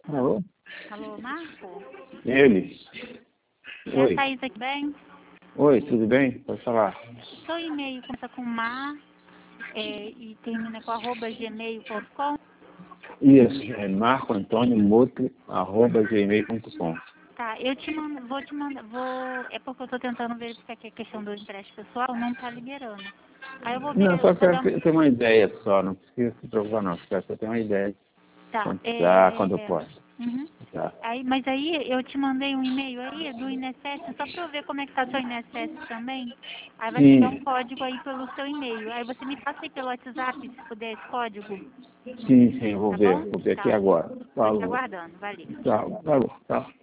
Alô? Alô, Marco? Ele? É Oi. a Thaís aqui, bem? Oi, tudo bem? Pode falar. Seu e-mail começa com mar e termina com @gmail.com. Isso, é marcoantoniomoto@gmail.com. Tá, eu te mando, vou te mandar, é porque eu tô tentando verificar que a questão do empréstimo pessoal não tá liberando. Aí eu vou ver, Não, só vou quero dar, ter uma ideia só, não precisa se preocupar não, quero só ter uma ideia de tá, quanto dá, quando eu posso. uhum. Tá. Aí, mas aí eu te mandei um e-mail aí do INSS, só pra eu ver como é que tá seu INSS também. Aí vai chegar um Sim, código aí pelo seu e-mail. Aí você me passa aí pelo WhatsApp, se puder, esse código, sim, eu tá bom? vou ver aqui Tá, agora. tô te Falou. aguardando, valeu. Tchau, falou, tchau.